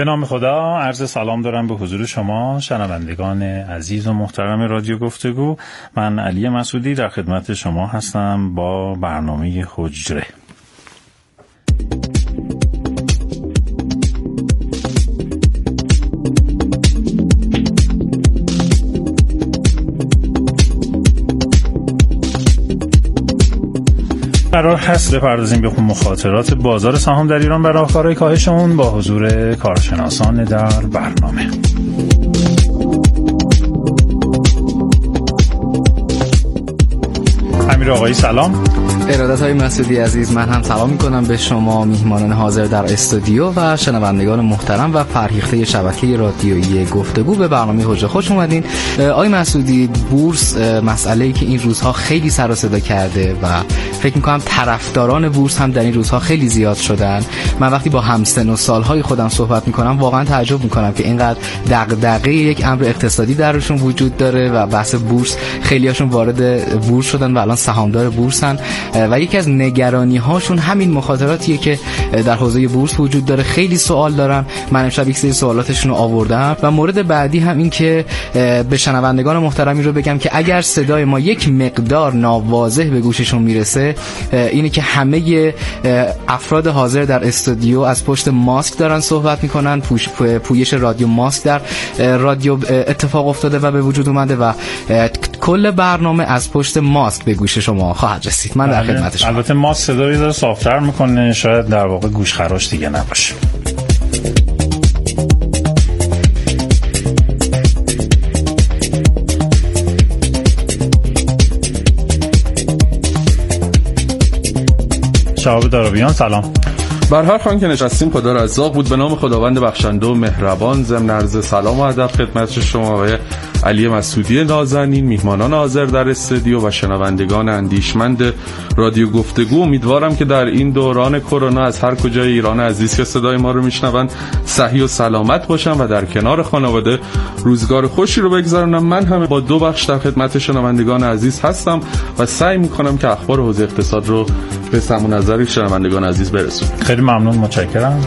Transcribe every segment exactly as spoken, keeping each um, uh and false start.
به نام خدا، عرض سلام دارم به حضور شما شنوندگان عزیز و محترم رادیو گفتگو. من علی مسعودی در خدمت شما هستم با برنامه حجره. قرار هست بپردازیم به مخاطرات بازار سهام در ایران و راهکارهای کاهش اون با حضور کارشناسان در برنامه. امیر آقایی سلام. ارادت های مسعودی عزیز، من هم سلام میکنم به شما میهمانان حاضر در استودیو و شنوندگان محترم و فرهیخته شبکه رادیویی گفتگو. به برنامه حجره خوش اومدین. آقای مسعودی، بورس مسئله‌ای که این روزها خیلی سر و صدا کرده و فکر میکنم طرفداران بورس هم در این روزها خیلی زیاد شدن. من وقتی با همسن و سالهای خودم صحبت میکنم واقعا تعجب میکنم که اینقدر دغدغه یک امر اقتصادی درشون وجود داره و بحث بورس، خیلی هاشون وارد بورس شدن و الان سهامدار بورسن و یکی از نگرانی هاشون همین مخاطراتیه که در حوزه بورس وجود داره. خیلی سوال دارن، من امشب یک سری سوالاتشون رو آوردم و مورد بعدی هم این که به شنوندگان محترمی رو بگم که اگر صدای ما یک مقدار ناواضح به گوششون میرسه، اینه که همه افراد حاضر در استودیو از پشت ماسک دارن صحبت میکنن. پوش پویش رادیو ماسک در رادیو اتفاق افتاده و به وجود اومده و کل برنامه از پشت ماسک به گوش شما خواهد رسید. من در خدمت شما. البته ماسک صدا رو داره صافتر میکنه، شاید در واقع گوش خراش دیگه نباشه. شهاب دارابیان سلام. بر هر خوان که نشستیم خدا رزاق بود. به نام خداوند بخشنده و مهربان، ضمن عرض سلام و ادب خدمت شما آقای علی مسعودی نازنین، میهمانان حاضر در استودیو و شنوندگان اندیشمند رادیو گفتگو. امیدوارم که در این دوران کرونا از هر کجای ایران عزیز که صدای ما رو میشنوند صحیح و سلامت باشن و در کنار خانواده روزگار خوشی رو بگذرونم. من هم با دو بخش در خدمت شنوندگان عزیز هستم و سعی میکنم که اخبار حوزه اقتصاد رو به سمع و نظر شنوندگان عزیز برسونم. خیلی ممنون، متشکرم.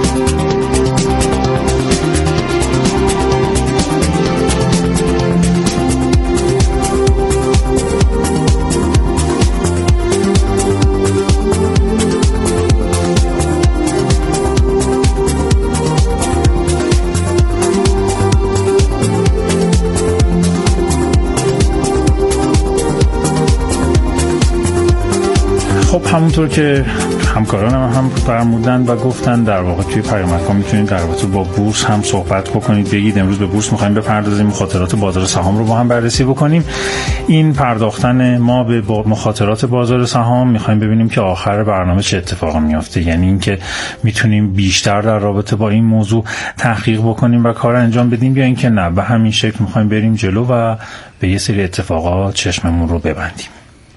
خب همونطور که همکارانم هم فرمودن و گفتن، در واقع توی پیامک‌ها میتونید در رابطه با بورس هم صحبت بکنید، بگید امروز به بورس می‌خوایم بپردازیم، مخاطرات بازار سهام رو با هم بررسی بکنیم. این پرداختن ما به مخاطرات بازار سهام می‌خوایم ببینیم که آخر برنامه چه اتفاقی میفته، یعنی اینکه میتونیم بیشتر در رابطه با این موضوع تحقیق بکنیم و کار انجام بدیم یا اینکه نه به همین شکل می‌خوایم بریم جلو و به یه سری اتفاقات چشممون رو ببندیم.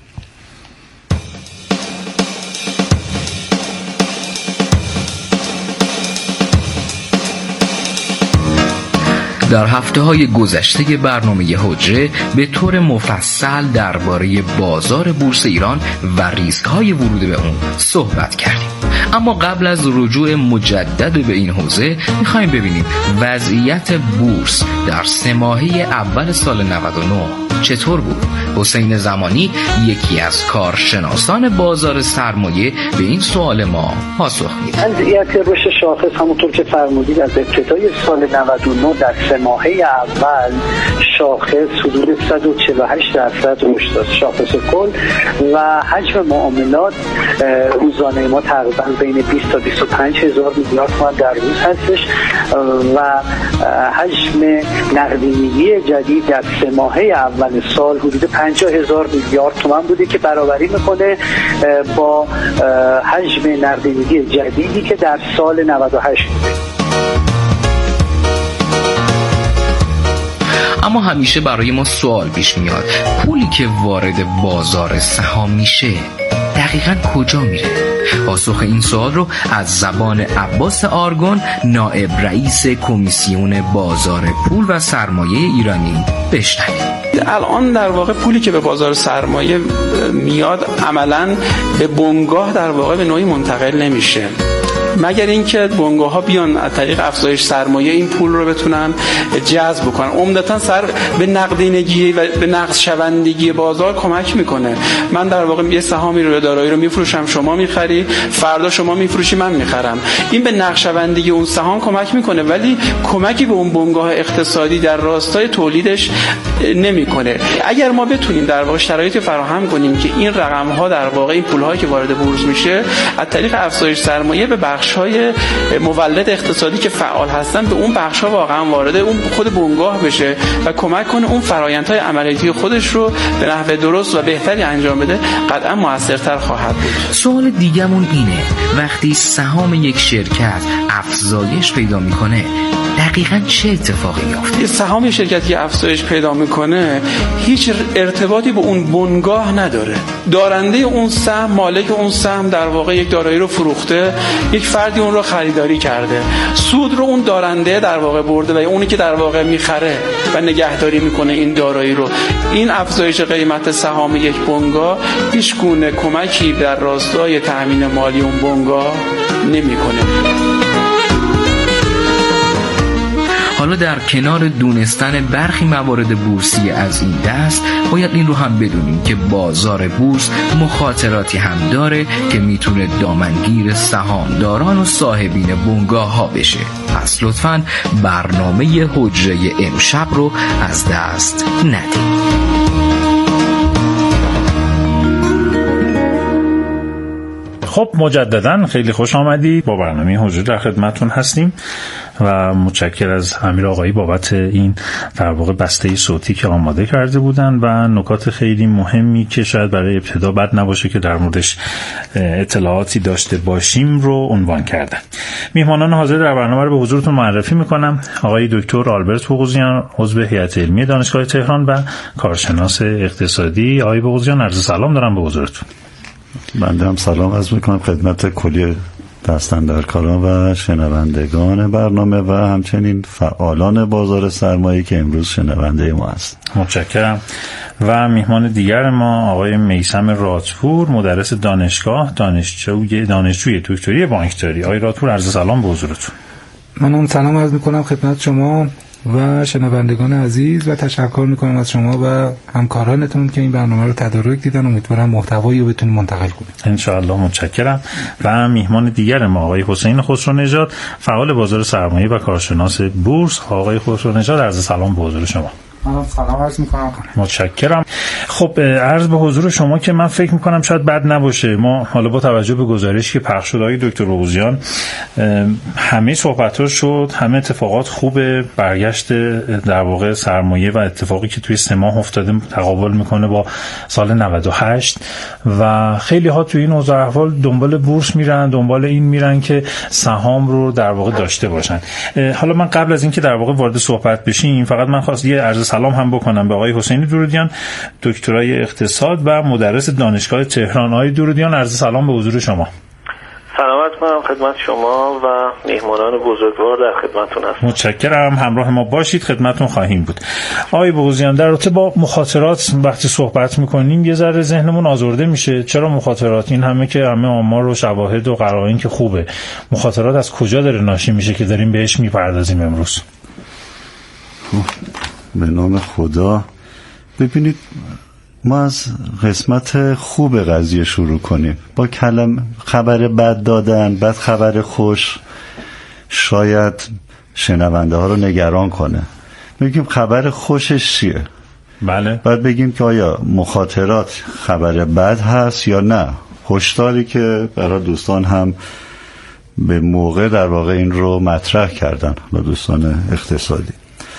در هفته‌های گذشته برنامه حجره به طور مفصل درباره بازار بورس ایران و ریسک‌های ورود به اون صحبت کردیم. اما قبل از رجوع مجدد به این حوزه می‌خوایم ببینیم وضعیت بورس در سه ماهه اول سال نود و نه چطور بود. حسین زمانی، یکی از کارشناسان بازار سرمایه، به این سوال ما پاسخ می‌دهد. وضعیت رشد شاخص همونطور که فرمودید از ابتدای سال نود و نه در سه ماهه اول شاخص حدود صد و چهل و هشت درصد رشد داشت، شاخص کل، و حجم معاملات روزانه ما تقریبا بین بیست تا بیست و پنج هزار میلیارد تومان در روز هستش و حجم نقدینگی جدید در سه ماهه اول سال حدود پنجاه هزار میلیارد تومان بوده که برابری میکنه با حجم نقدینگی جدیدی که در سال نود و هشت بوده. اما همیشه برای ما سوال پیش میاد، پولی که وارد بازار سهام میشه دقیقاً کجا میره؟ پاسخ این سوال رو از زبان عباس آرگون، نائب رئیس کمیسیون بازار پول و سرمایه ایرانی بشنویم. الان در واقع پولی که به بازار سرمایه میاد عملاً به بنگاه در واقع به نوعی منتقل نمیشه. مگر اینکه بنگاه ها بیان از طریق افزایش سرمایه این پول رو بتونن جذب کنن. عمدتاً سر به نقدینگی و به نقص شوندگی بازار کمک میکنه. من در واقع یه سهامی رو دارایی رو میفروشم، شما میخری، فردا شما میفروشی، من میخرم. این به نقص شوندگی اون سهام کمک میکنه، ولی کمکی به اون بنگاه اقتصادی در راستای تولیدش نمیکنه. اگر ما بتونیم در واقع شرایطی فراهم کنیم که این رقم ها در واقع این پول هایی که وارد بورس میشه از طریق افزایش سرمایه به بخش های مولد اقتصادی که فعال هستن به اون بخش ها واقعا وارد اون خود بنگاه بشه و کمک کنه اون فرآیندهای عملیاتی خودش رو به نحو درست و بهتری انجام بده، قطعا موثرتر خواهد بود. سوال دیگمون اینه، وقتی سهام یک شرکت افزایش پیدا میکنه دقیقاً چه اتفاقی میفته؟ سهام شرکتی که افزایش پیدا میکنه هیچ ارتباطی به اون بنگاه نداره. دارنده اون سهم، مالک اون سهم در واقع یک دارایی رو فروخته، یک فردی اون رو خریداری کرده، سود رو اون دارنده در واقع برده و اونی که در واقع میخره و نگهداری میکنه این دارایی رو. این افزایش قیمت سهام یک بنگاه هیچ گونه کمکی در راستای تامین مالی اون بنگاه نمیکنه. حالا در کنار دونستن برخی موارد بورسی از این دست، باید این رو هم بدونیم که بازار بورس مخاطراتی هم داره که میتونه دامنگیر سهامداران و صاحبین بنگاه ها بشه. پس لطفاً برنامه حجره امشب رو از دست ندید. خب مجددا خیلی خوش آمدید. با برنامه حجره در خدمتتون هستیم و متشکر از امیر آقایی بابت این در واقع بسته صوتی که آماده کرده بودن و نکات خیلی مهمی که شاید برای ابتدا بد نباشه که در موردش اطلاعاتی داشته باشیم رو عنوان کردن. میهمانان حاضر در برنامه رو به حضورتون معرفی میکنم. آقای دکتر آلبرت بوغوزیان، عضو هیئت علمی دانشگاه تهران و کارشناس اقتصادی. آقای بوغوزیان، عرض سلام دارم به حضورتون. بنده هم سلام عرض میکنم خدمت کلی دستاندرکاران و شنوندگان برنامه و همچنین فعالان بازار سرمایه که امروز شنونده ما هست. متشکرم. و میهمان دیگر ما آقای میثم رادپور، مدرس دانشگاه، دانشجوی دانشجوی دکتری بانکداری. آقای رادپور، عرض سلام به حضورتون. منم سلام عرض میکنم خدمت شما و شنوندگان عزیز و تشکر میکنم از شما و همکارانتون که این برنامه رو تدارک دیدن. امیدوارم محتوایی رو بتونیم منتقل کنیم ان شاء الله. متشکرم. و میهمان دیگر ما آقای حسین خسرونژاد، فعال بازار سرمایه و کارشناس بورس. آقای خسرونژاد، عرض سلام به حضور شما. سلام عرض میکنم. متشکرم. خب عرض به حضور شما که من فکر میکنم شاید بد نباشه ما حالا با توجه به گزارشی که پخش شد آقای دکتر بوغوزیان، همه صحبت‌ها شد، همه اتفاقات خوبه، برگشت در واقع سرمایه و اتفاقی که توی سه ماه افتاده تقابل میکنه با سال نود و هشت و خیلی ها توی این اوضاع احوال دنبال بورس میرن، دنبال این میرن که سهام رو در واقع داشته باشن. حالا من قبل از اینکه در واقع وارد صحبت بشیم فقط من خواست یه عرض سلام هم بکنم به آقای حسین درودیان، دکترای اقتصاد و مدرس دانشگاه تهران. آقای درودیان، عرض سلام به حضور شما. سلامت کنم خدمت شما و میهمانان بزرگوار در خدمتتون هستم. متشکرم. همراه ما باشید، خدمتتون خواهیم بود. آقای بوغوزیان، در رابطه با مخاطرات وقتی صحبت میکنیم یه ذره ذهنمون آزرده میشه. چرا مخاطرات؟ این همه که همه آمار و شواهد و قرائن که خوبه، مخاطرات از کجا داره ناشی میشه که داریم بهش میپردازیم امروز؟ به نام خدا. ببینید، ما از قسمت خوب قضیه شروع کنیم. با کلم خبر بد دادن، بعد خبر خوش شاید شنونده ها رو نگران کنه. بگیم خبر خوشش چیه؟ بله. بعد بگیم که آیا مخاطرات خبر بد هست یا نه. هشداری که برای دوستان هم به موقع در واقع این رو مطرح کردن، با دوستان اقتصادی.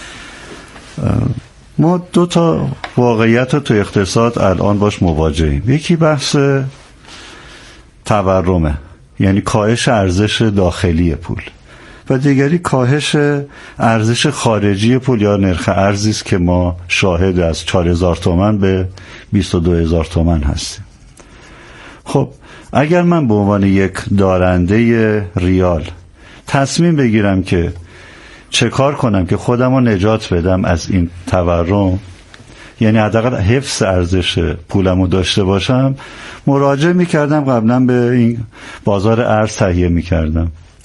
ما دو تا واقعیت رو تو اقتصاد الان باش مواجهیم. یکی بحث تورمه، یعنی کاهش ارزش داخلی پول، و دیگری کاهش ارزش خارجی پول یا نرخ ارزی است که ما شاهد از چهار هزار تومان به بیست و دو هزار تومان هستیم. خب اگر من به عنوان یک دارنده ریال تصمیم بگیرم که چه کار کنم که خودم رو نجات بدم از این تورم، یعنی حداقل حفظ ارزش پولم رو داشته باشم، مراجعه میکردم قبلا به این بازار ارز تهیه میکردم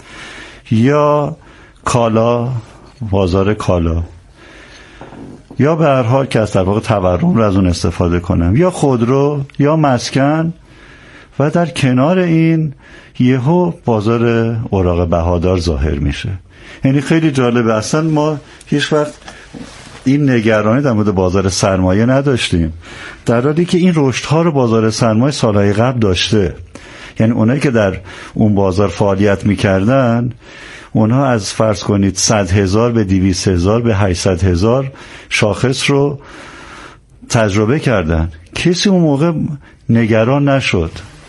یا کالا، بازار کالا، یا به هر حال که از در واقع تورم رو از اون استفاده کنم، یا خودرو یا مسکن، و در کنار این یهو بازار اوراق بهادار ظاهر میشه. یعنی خیلی جالبه، اصلا ما هیچ وقت این نگرانی در مورد بازار سرمایه نداشتیم، در حالی که این رشدها رو بازار سرمایه سالهای قبل داشته. یعنی اونایی که در اون بازار فعالیت میکردن، اونها از فرض کنید صد هزار به دویست هزار به هشتصد هزار شاخص رو تجربه کردن. کسی اون موقع نگران نشد.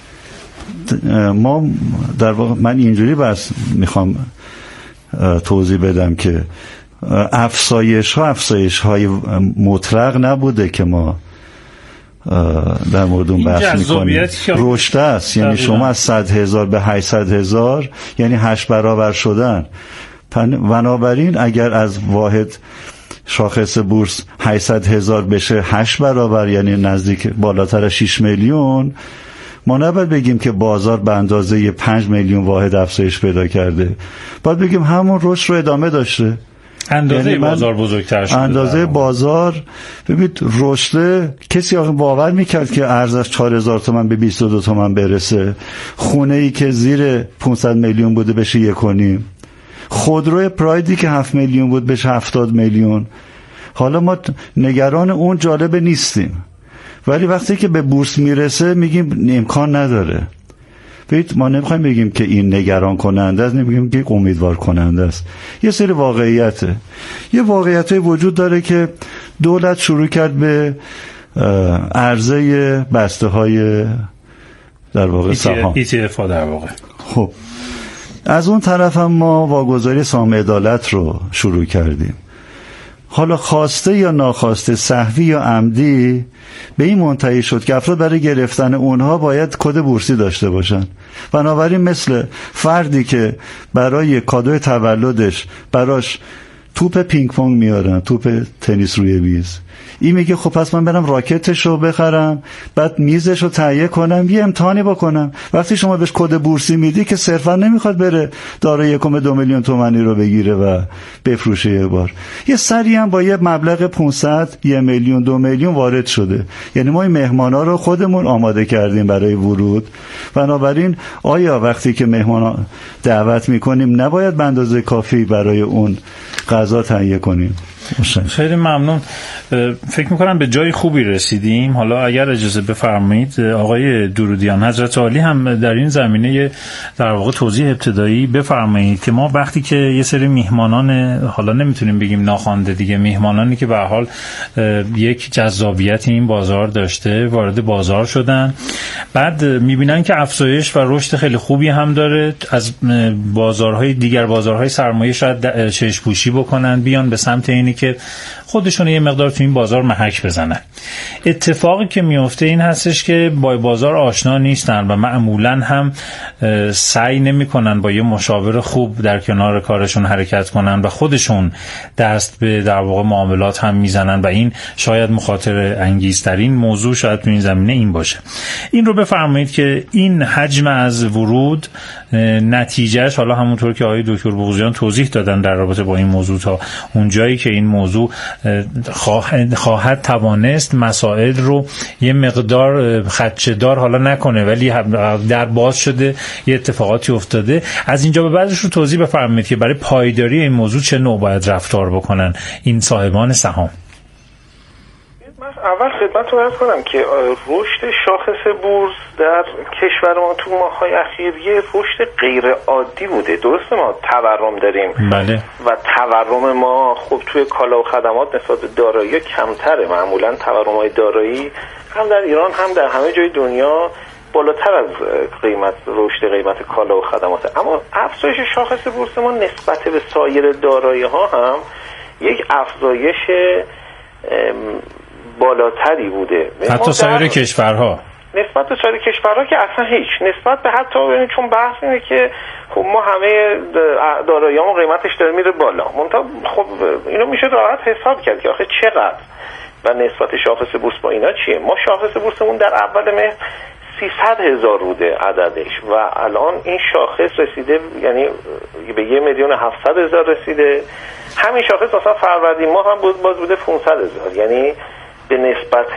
ما در واقع من اینجوری بس میخوام توضیح بدم که افزایش ها افزایش های مطلق نبوده که ما در مورد اون بحث میکنیم. رشد است، یعنی شما از صد هزار به هشتصد هزار یعنی هشت برابر شدن. بنابراین اگر از واحد شاخص بورس هشتصد هزار بشه هشت برابر، یعنی نزدیک بالاتر شش میلیون، ما نباید بگیم که بازار به اندازه پنج میلیون واحد افزایش پیدا کرده، باید بگیم همون رشد رو ادامه داشته. اندازه یعنی بازار بزرگتر شده. اندازه بازار، ببینید رشد، کسی آخه باور میکرد که ارزش چهار هزار تومان به بیست و دو تومان برسه؟ خونه ای که زیر پانصد میلیون بوده بشه یک و نیم. خودرو پرایدی که هفت میلیون بود بشه هفتاد میلیون. حالا ما نگران اون جالب نیستیم، ولی وقتی که به بورس میرسه میگیم امکان نداره. ببینید ما نمیخوایم بگیم که این نگران کننده است، نمیگیم که امیدوار کننده است. یه سری واقعیته. یه واقعیتی وجود داره که دولت شروع کرد به عرضه بسته های در واقع سهام، ای تی اف ها در واقع. خب از اون طرف هم ما واگذاری سهام عدالت رو شروع کردیم. حالا خواسته یا ناخواسته، سهوی یا عمدی، به این منتهی شد که افراد برای گرفتن اونها باید کد بورسی داشته باشن. بنابراین مثل فردی که برای کادوی تولدش براش توپ پینگ پونگ میارن، توپ تنیس روی میز، این میگه خب پس من برم راکتش رو بخرم، بعد میزش رو تهیه کنم، یه امتحانی بکنم. وقتی شما بهش کد بورسی میدی که صرفا نمیخواد بره دارای یکم دو میلیون تومانی رو بگیره و بفروشه یه بار. یه سری هم با یه مبلغ پانصد، یه میلیون، دو میلیون وارد شده. یعنی ما این مهمانا رو خودمون آماده کردیم برای ورود. بنابراین آیا وقتی که مهمانا دعوت میکنیم نباید به اندازه کافی برای اون غذا تهیه کنیم؟ خیلی ممنون. فکر میکنم به جای خوبی رسیدیم. حالا اگر اجازه بفرمایید آقای درودیان، حضرت عالی هم در این زمینه در واقع توضیح ابتدایی بفرمایید که ما وقتی که یه سری میهمانان، حالا نمیتونیم بگیم ناخوانده دیگه، میهمانانی که به هر حال یک جذابیت این بازار داشته وارد بازار شدن، بعد میبینن که افزایش و رشد خیلی خوبی هم داره، از بازارهای دیگر بازارهای سرمایه شاید چشم‌پوشی بکنن، بیان به سمت اینی که خودشون یه مقدار تو این بازار محک بزنن. اتفاقی که میفته این هستش که با بازار آشنا نیستن و معمولاً هم سعی نمی‌کنن با یه مشاور خوب در کنار کارشون حرکت کنن و خودشون دست به در واقع معاملات هم میزنن و این شاید مخاطره انگیزترین موضوع شاید تو این زمینه این باشه. این رو بفرمایید که این حجم از ورود نتیجهش، حالا همونطور که آقای دکتر بغضیان توضیح دادن در رابطه با این موضوع، تا اونجایی که این موضوع خواهد, خواهد توانست مسائل رو یه مقدار خدشه‌دار حالا نکنه، ولی در باز شده یه اتفاقاتی افتاده، از اینجا به بعدش رو توضیح بفرمایید که برای پایداری این موضوع چه نوع باید رفتار بکنن این صاحبان سهام. اول خدمتتون عرض کنم که رشد شاخص بورس در کشور ما تو ماه‌های اخیر یه رشد غیر عادی بوده. درسته ما تورم داریم، بله، و تورم ما خب توی کالا و خدمات نسبت به دارایی کمتره. معمولا تورم‌های دارایی هم در ایران هم در همه جای دنیا بالاتر از قیمت رشد قیمت کالا و خدمات. اما افزایش شاخص بورس ما نسبت به سایر دارایی‌ها هم یک افزایش بالاتری بوده، حتی سایر کشورها نسبت به سایر کشورها که اصلا هیچ نسبت به حتی چون بحث اینه که خب ما همه دارایی‌ها قیمتش داره میره بالا، منتها خب اینو میشه راحت حساب کرد که آخه چقدر و نسبت شاخص بورس با اینا چیه. ما شاخص بورسمون در اول مهر سیصد هزار بوده عددش و الان این شاخص رسیده، یعنی به یه میلیون هفتصد هزار رسیده. همین شاخص مثلا فروردین ماه هم بود باز بوده پانصد هزار، یعنی به نسبت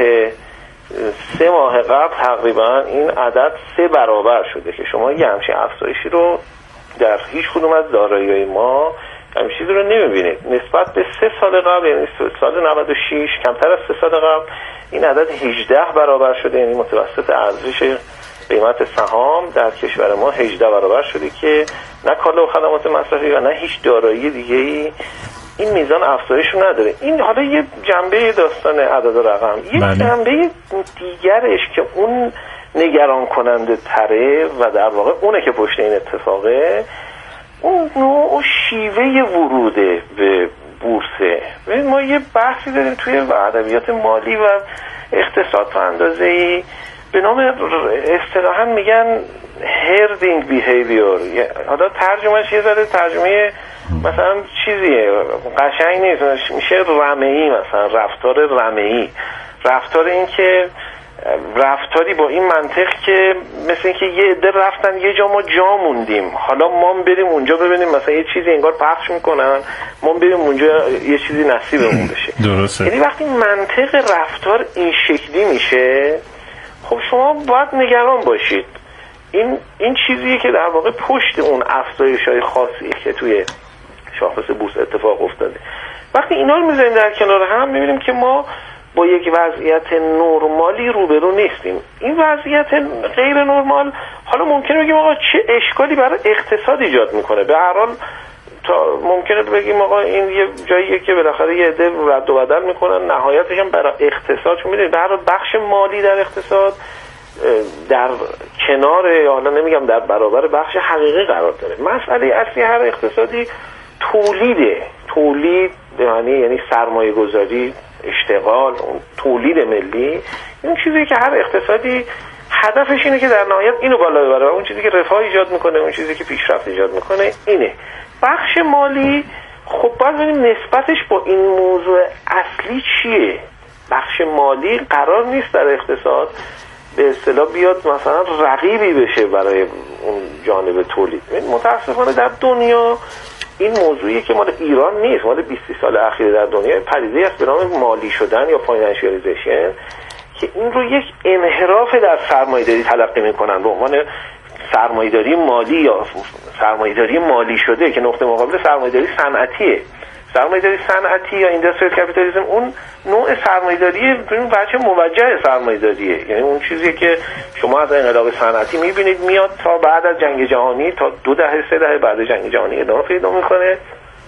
سه ماه قبل تقریبا این عدد سه برابر شده که شما یه همچین افزایشی رو در هیچ کدوم از دارایی‌های ما همین چیزی رو نمیبینید. نسبت به سه سال قبل، یعنی سال نود و شش، کمتر از سه سال قبل این عدد هجده برابر شده، یعنی متوسط ارزش قیمت سهام در کشور ما هجده برابر شده که نه کالا و خدمات مصرفی و نه هیچ دارایی دیگه‌ای این میزان افزایش رو نداره. این حالا یه جنبه داستان عدد و رقم، یه بله. جنبه دیگرش که اون نگران کننده تره و در واقع اونه که پشت این اتفاقه، اون نوع شیوه وروده به بورسه. ما یه بحثی داریم توی ادبیات مالی و اقتصاد تا اندازه‌ای به نام اصطلاحاً میگن هردینگ بیهیویر. حالا ترجمهش یه ذره ترجمه مثلا چیزیه قشنگ نیست، میشه رمه‌ای، مثلا رفتار رمه‌ای، رفتار این که رفتاری با این منطق که مثل این که یه عده رفتن یه جا ما جا موندیم، حالا ما بریم اونجا ببینیم مثلا یه چیزی انگار پخش میکنن، ما بریم اونجا یه چیزی نصیبمون بشه. درسته. یعنی وقتی منطق رفتار این شکلی میشه، خب شما باید نگران باشید. این این چیزیه که در واقع پشت اون افزایش‌های خاصی که توی شاخص بورس اتفاق افتاده. وقتی اینا رو میذاریم در کنار هم، میبینیم که ما با یک وضعیت نرمالی روبرو نیستیم. این وضعیت غیر نرمال حالا ممکنه بگیم آقا چه اشکالی برای اقتصاد ایجاد میکنه. به هر حال تا ممکنه بگیم آقا این یه جاییه که بالاخره یه عده رد و بدل میکنن، نهایتش هم برای اقتصاد، چون میدونید به هر حال بخش مالی در اقتصاد در کنار، حالا نمیگم در برابر بخش حقیقی قرار داره. مسئله اصلی هر اقتصادی تولیده. تولید به معنی یعنی سرمایه گذاری، اشتغال، اون تولید ملی، این چیزی که هر اقتصادی هدفش اینه که در نهایت اینو بالا ببره و اون چیزی که رفاه ایجاد میکنه، اون چیزی که پیشرفت ایجاد میکنه اینه. بخش مالی خب باید ببینیم نسبتش با این موضوع اصلی چیه. بخش مالی قرار نیست در اقتصاد به اصطلاح بیاد مثلا رقیبی بشه برای اون جانب تولید. متاسفانه در دنیا این موضوعی که مال ایران نیست، مال بیست سال اخیر در دنیا پدیده است به نام مالی شدن یا فاینانشیالیزیشن که این رو یک انحراف در سرمایه‌داری تلقی میکنن به عنوان سرمایه‌داری مالی یا سرمایه‌داری مالی شده که نقطه مقابل سرمایه‌داری صنعتیه. سرمایه‌داری صنعتی یا اینداستریال کپیتالیسم اون نوع سرمایه‌داری این بچه موجه سرمایه‌داریه، یعنی اون چیزی که شما از انقلاب صنعتی می‌بینید میاد تا بعد از جنگ جهانی، تا دو دهه سه دهه بعد از جنگ جهانی ادامه پیدا می‌کنه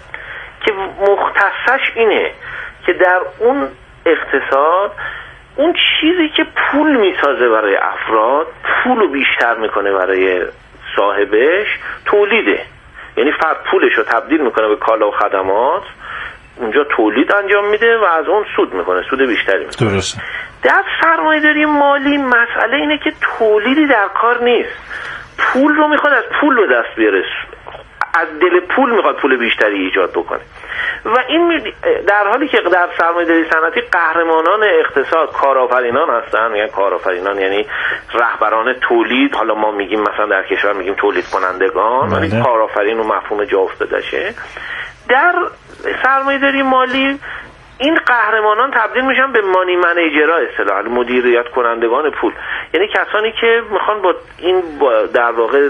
که مختصش اینه که در اون اقتصاد اون چیزی که پول میسازه برای افراد، پولو بیشتر میکنه برای صاحبش، تولیده. یعنی فرد پولش رو تبدیل میکنه به کالا و خدمات، اونجا تولید انجام میده و از اون سود میکنه، سود بیشتری میکنه. درسته. در سرمایه‌داری مالی مسئله اینه که تولیدی در کار نیست، پول رو میخواد از پول رو دست بیاره، از دل پول میخواد پول بیشتری ایجاد بکنه و این در حالی که در سرمایه‌داری صنعتی قهرمانان اقتصاد کارآفرینان هستن. میگن کارآفرینان یعنی رهبران تولید، حالا ما میگیم مثلا در کشور میگیم تولید کنندگان، ولی کارآفرین و مفهوم جا افتادشه. در سرمایه‌داری مالی این قهرمانان تبدیل میشن به مانی منیجرها، اصطلاحاً مدیریت کنندگان پول، یعنی کسانی که میخوان با این با در واقع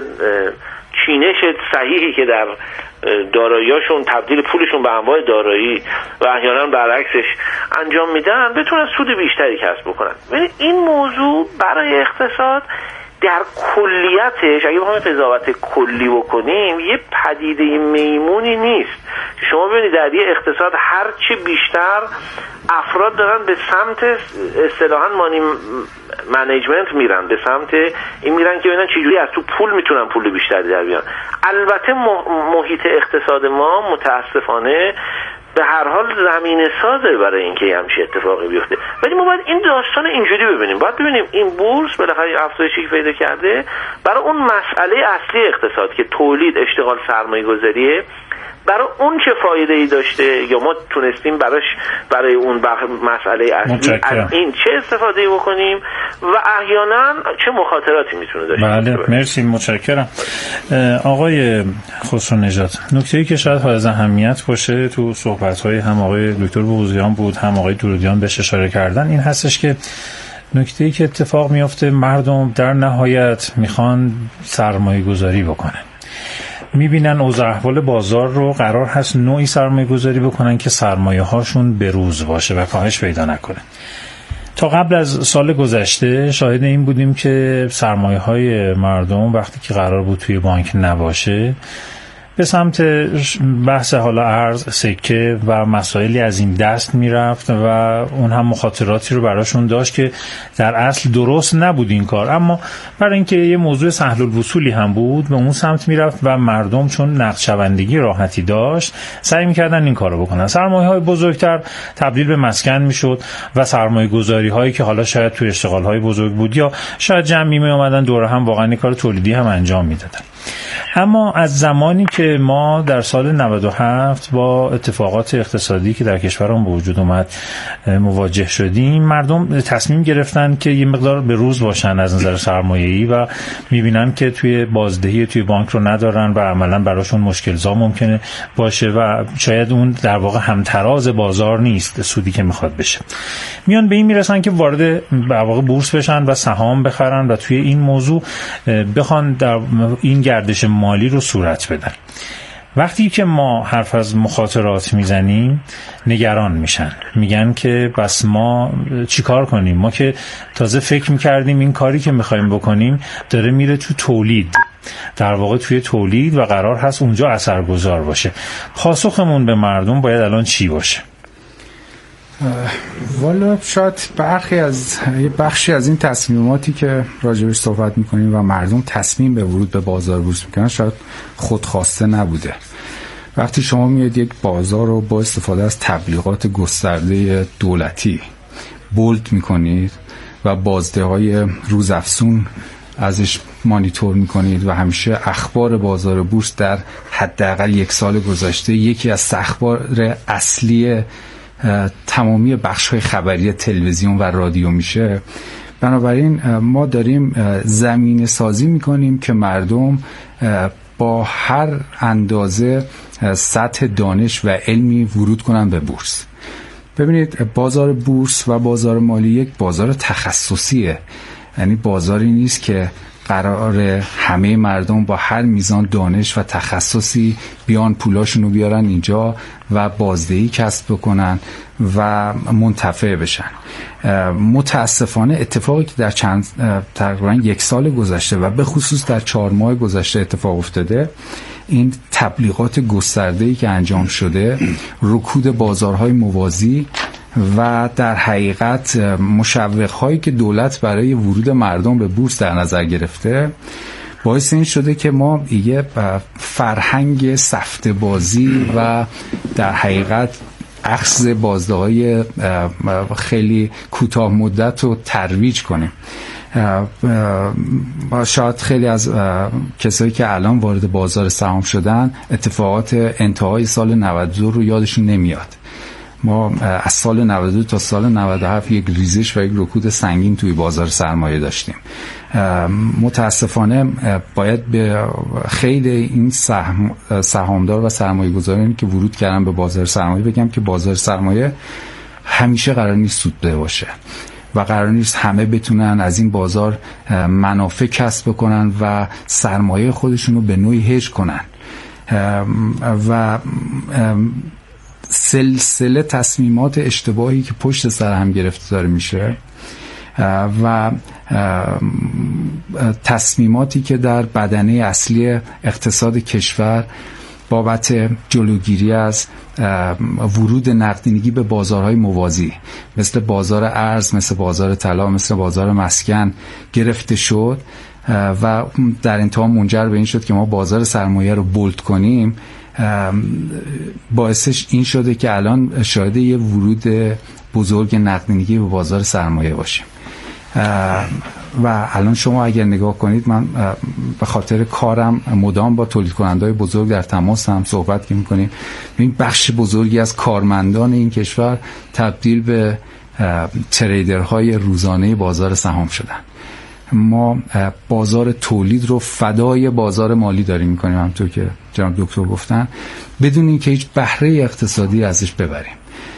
چینش صحیحی که در دارایی‌هاشون تبدیل پولشون به انواع دارایی و احیانا برعکسش انجام میدن بتونن سود بیشتری کسب بکنن. ولی این موضوع برای اقتصاد در کلیتش اگه بخوایم قضاوت کلی بکنیم یه پدیده میمونی نیست. شما ببینید در یه اقتصاد هر چه بیشتر افراد دارن به سمت اصطلاحاً مانی منیجمنت میرن، به سمت این میرن که ببینن چجوری از تو پول میتونن پول بیشتری در بیارن. البته محیط اقتصاد ما متاسفانه به هر حال زمینه سازه برای اینکه همچین اتفاقی بیفته. ولی ما باید این داستان اینجوری ببینیم، باید ببینیم این بورس بالاخره افزایشی که پیدا کرده برای اون مسئله اصلی اقتصاد که تولید، اشتغال، سرمایه گذاریه، برای اون چه فایده ای داشته یا ما تونستیم براش برای اون مسئله اصلی از این چه استفاده بکنیم و احیانا چه مخاطراتی میتونه داشته باشه. بله مرسی، متشکرم. آقای خسرو نژاد، نکته‌ای که شاید حائز اهمیت باشه تو صحبت‌های هم آقای دکتر بغوزیان بود هم آقای درودیان بهش اشاره کردن این هستش که نکته‌ای که اتفاق میفته مردم در نهایت میخوان سرمایه گذاری بکنن، میبینن اوضاع احوال بازار رو قرار هست نوعی سرمایه گذاری بکنن که سرمایه هاشون بروز باشه و کاهش پیدا نکنه. تا قبل از سال گذشته شاهد این بودیم که سرمایه های مردم وقتی که قرار بود توی بانک نباشه به سمت بحث حالا ارز، سکه و مسائلی از این دست میرفت و اون هم مخاطراتی رو براشون داشت که در اصل درست نبود این کار، اما برای اینکه یه موضوع سهل الوصولی هم بود به اون سمت میرفت و مردم چون نقدشوندگی راحتی داشت سعی میکردن این کار رو بکنن. سرمایه های بزرگتر تبدیل به مسکن میشد و سرمایه گذاری هایی که حالا شاید توی اشتغال های بزرگ بود یا شاید جمعی می اومدن دور هم واقعا کار تولیدی هم انجام میدادن. اما از زمانی که ما در سال نود و هفت با اتفاقات اقتصادی که در کشورمون به وجود اومد مواجه شدیم، مردم تصمیم گرفتن که یه مقدار به روز باشن از نظر سرمایه‌ای و میبینن که توی بازدهی توی بانک رو ندارن و عملاً براشون مشکل‌زا ممکنه باشه و شاید اون در واقع همتراز بازار نیست سودی که میخواد بشه. میان به این میرسن که وارد در واقع بورس بشن و سهام بخرن و توی این موضوع بخوان در این گردش مالی رو صورت بدن. وقتی که ما حرف از مخاطرات میزنیم نگران میشن، میگن که بس ما چیکار کنیم؟ ما که تازه فکر میکردیم این کاری که میخوایم بکنیم داره میره تو تولید، در واقع توی تولید و قرار هست اونجا اثرگذار باشه. پاسخمون به مردم باید الان چی باشه؟ والا شاید برخی از یه بخشی از این تصمیماتی که راجبش صحبت میکنیم و مردم تصمیم به ورود به بازار بورس میکنن شاید خودخواسته نبوده. وقتی شما میاد یک بازار رو با استفاده از تبلیغات گسترده دولتی بولد میکنید و بازده های روزافزون ازش مانیتور میکنید و همیشه اخبار بازار بورس در حداقل یک سال گذشته یکی از اخبار اصلی تمامی بخش‌های خبری تلویزیون و رادیو میشه، بنابراین ما داریم زمینه سازی میکنیم که مردم با هر اندازه سطح دانش و علمی ورود کنن به بورس. ببینید بازار بورس و بازار مالی یک بازار تخصصیه، یعنی بازاری نیست که قرار همه مردم با هر میزان دانش و تخصصی بیان پولاشونو بیارن اینجا و بازدهی کسب بکنن و منتفع بشن. متاسفانه اتفاقی که در چند تقریبا یک سال گذشته و به خصوص در چهار ماه گذشته اتفاق افتاده، این تبلیغات گسترده‌ای که انجام شده، رکود بازارهای موازی و در حقیقت مشوق‌هایی که دولت برای ورود مردم به بورس در نظر گرفته باعث این شده که ما یه فرهنگ سفته بازی و در حقیقت اخذ بازده‌های خیلی کوتاه مدت رو ترویج کنیم. شاید خیلی از کسایی که الان وارد بازار سهام شدن اتفاقات انتهای سال نود و دو رو یادشون نمیاد. ما از سال نود و دو تا سال نود و هفت یک ریزش و یک رکود سنگین توی بازار سرمایه داشتیم. متاسفانه باید به خیلی این سهم سهامدار و سرمایه گذارانی که ورود کردن به بازار سرمایه بگم که بازار سرمایه همیشه قرار نیست سود ده باشه و قرار نیست همه بتونن از این بازار منافع کسب بکنن و سرمایه خودشون رو به نوعی هج کنن و سلسله تصمیمات اشتباهی که پشت سر هم گرفتار میشه و تصمیماتی که در بدنه اصلی اقتصاد کشور بابت جلوگیری از ورود نقدینگی به بازارهای موازی مثل بازار ارز، مثل بازار طلا، مثل بازار مسکن گرفته شد و در انتها منجر به این شد که ما بازار سرمایه رو بولد کنیم، باعثش این شده که الان شاهد یه ورود بزرگ نقدینگی به بازار سرمایه باشیم. و الان شما اگر نگاه کنید، من به خاطر کارم مدام با تولید کننده‌های بزرگ در تماس هم صحبت که می‌کنیم. این بخش بزرگی از کارمندان این کشور تبدیل به تریدرهای روزانه بازار سهام شدن. ما بازار تولید رو فدای بازار مالی داریم می‌کنیم، همونطور که جناب دکتر گفتن، بدون اینکه هیچ بهره اقتصادی ازش ببریم.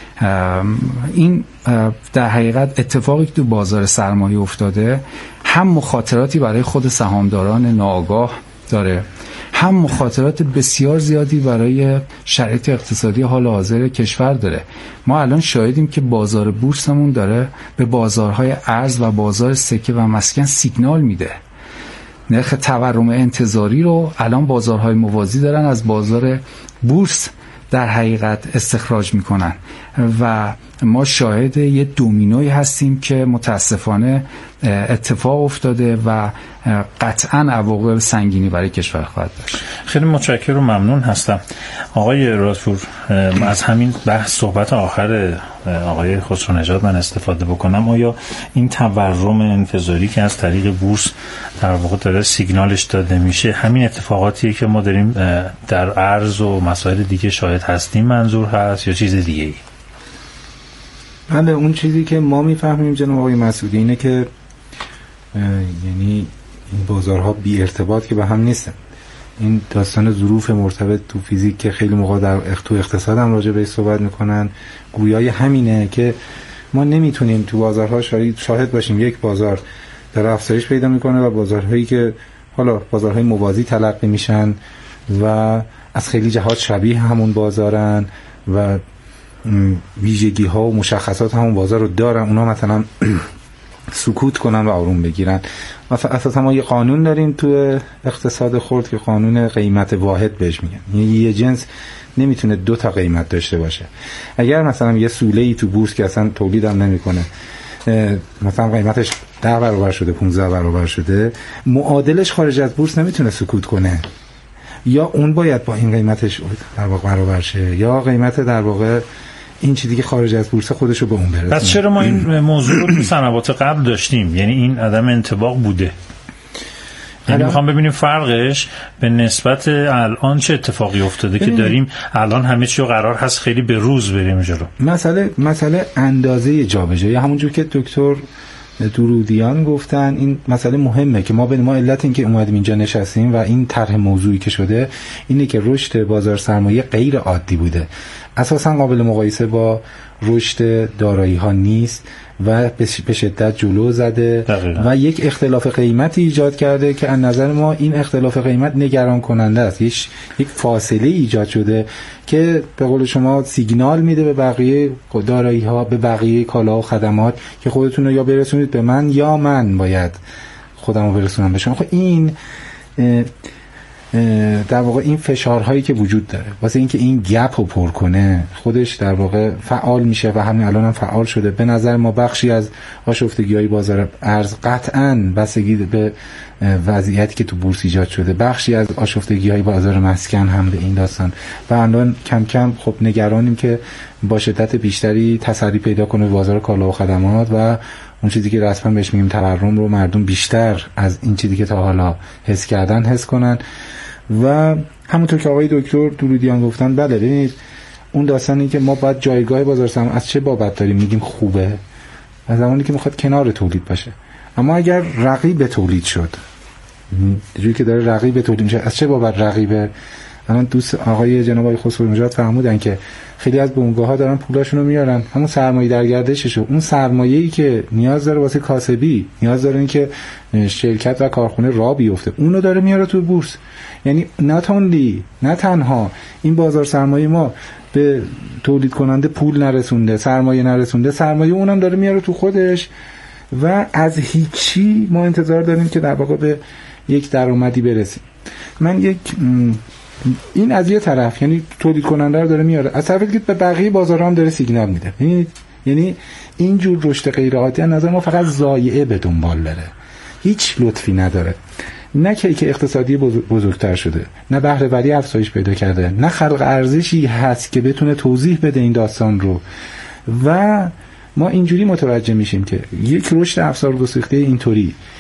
این در حقیقت اتفاقی که تو بازار سرمایه افتاده هم مخاطراتی برای خود سهامداران ناآگاه داره، هم مخاطرات بسیار زیادی برای شرایط اقتصادی حال حاضر کشور داره. ما الان شاهدیم که بازار بورسمون داره به بازارهای ارز و بازار سکه و مسکن سیگنال میده. نرخ تورم انتظاری رو الان بازارهای موازی دارن از بازار بورس در حقیقت استخراج میکنن و ما شاهد یه دومینوی هستیم که متاسفانه اتفاق افتاده و قطعاً عواقب سنگینی برای کشور خواهد داشت. خیلی متشکرم و ممنون هستم. آقای رادپور، از همین بحث صحبت آخر آقای خسرونژاد من استفاده بکنم. آیا این تورم انتظاری که از طریق بورس در واقع داره سیگنالش داده میشه، همین اتفاقاتی که ما داریم در ارز و مسائل دیگه شاهد هستیم منظور هست یا چیز دیگه ای؟ بله، اون چیزی که ما میفهمیم جناب آقای مسعودی اینه که یعنی این بازارها بی ارتباط که به هم نیستن. این داستان ظروف مرتبط تو فیزیک که خیلی موقع در تو اقتصاد هم راجع بهش صحبت میکنن، گویای همینه که ما نمیتونیم تو بازارها شاهد باشیم یک بازار در افزایش پیدا میکنه و بازارهایی که حالا بازارهای موازی تلقی میشن و از خیلی جهات شبیه همون بازارن و ویژگی ها و مشخصات همون بازار رو دارن، اونا مثلا سکوت کنن و آروم بگیرن. مثلا اساسا ما یه قانون داریم تو اقتصاد خرد که قانون قیمت واحد بهش میگن. یعنی یه جنس نمیتونه دو تا قیمت داشته باشه. اگر مثلا یه سوله‌ای تو بورس که اصلا تولید هم نمیکنه مثلا قیمتش ده برابر شده، پانزده برابر شده، معادلش خارج از بورس نمیتونه سکوت کنه. یا اون باید با این قیمتش در واقع برابر شه، یا قیمت در واقع این چیزی که خارج از بورس خودش رو به اون برسونه. پس چرا ما این موضوع رو تو سنوات قبل داشتیم؟ یعنی این عدم انطباق بوده. یعنی میخوام ببینیم فرقش به نسبت الان چه اتفاقی افتاده که داریم الان همه چی قرار هست خیلی به روز بریم جلو. مسئله مسئله اندازه جابجایی، همونجور که دکتر درودیان گفتن این مسئله مهمه که ما به ما علت این که اومدیم اینجا نشستیم و این طرح موضوعی که شده اینه که رشد بازار سرمایه غیر عادی بوده، اساسا قابل مقایسه با رشد دارایی ها نیست و به شدت جلو زده دقیقا. و یک اختلاف قیمتی ایجاد کرده که از نظر ما این اختلاف قیمت نگران کننده است. یک یک فاصله ایجاد شده که به قول شما سیگنال میده به بقیه دارایی ها، به بقیه کالا و خدمات که خودتون رو یا برسونید به من یا من باید خودم رو برسونم به شما. خب این در واقع این فشارهایی که وجود داره واسه اینکه این گپ رو پر کنه خودش در واقع فعال میشه و همین الان هم فعال شده. به نظر ما بخشی از آشفتگی‌های بازار ارز قطعاً بستگی به وضعیتی که تو بورس ایجاد شده، بخشی از آشفتگی‌های بازار مسکن هم به این داستان و الان کم کم خب نگرانیم که با شدت بیشتری تسری پیدا کنه بازار کالا و خدمات و اون چیزی که رسما بهش میگیم تورم رو مردم بیشتر از این چیزی که تا حالا حس کردن حس کنن. و همونطور که آقای دکتر درودیان گفتن، بله ببینید اون داستانی که ما باید جایگاه بازار سرمایه از چه بابت داریم میگیم خوبه، از زمانی که میخواد کنار تولید باشه. اما اگر رقیب تولید شد، جوری که داره رقیب تولید میشه، از چه بابت رقیبه؟ الان دوست آقای جناب آقای خسرونژاد فرمودن که خیلی از بنگاه‌ها دارن پولاشون رو میارن، همون سرمایه در گردششه، اون سرمایه‌ای که نیاز داره واسه کاسبی، نیاز داره این که شرکت و کارخونه راه بیفته، اونو داره میاره تو بورس. یعنی not only نه تنها این بازار سرمایه ما به تولید کننده پول نرسونده، سرمایه نرسونده، سرمایه اونم داره میاره تو خودش و از هیچی ما انتظار داریم که در واقع به یک درآمدی برسیم. من یک این از یه طرف یعنی تولید کننده رو داره میاره، از طرفی که به بقیه بازارها هم داره سیگنال میده. یعنی یعنی اینجور رشد غیر عادی از نظر ما فقط ضایعه به دنبال داره، هیچ لطفی نداره. نه کیک اقتصادی بزرگتر شده، نه بهره وری افزایش پیدا کرده، نه خلق ارزشی هست که بتونه توضیح بده این داستان رو. و ما اینجوری متوجه میشیم که یک رشد افزار گسیخته اینطوری